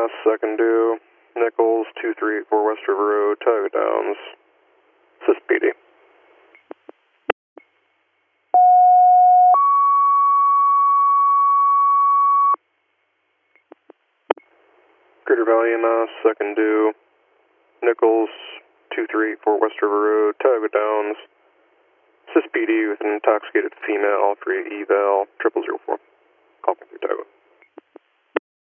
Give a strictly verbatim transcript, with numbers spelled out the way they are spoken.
second due, Nichols, two three eight four West River Road, Tioga Downs. Assist P D. Greater Valley E M S, second due, Nichols, two three eight four West River Road, Tioga Downs. Assist P D with an intoxicated female, all free eval, triple zero four. Call me through Tioga.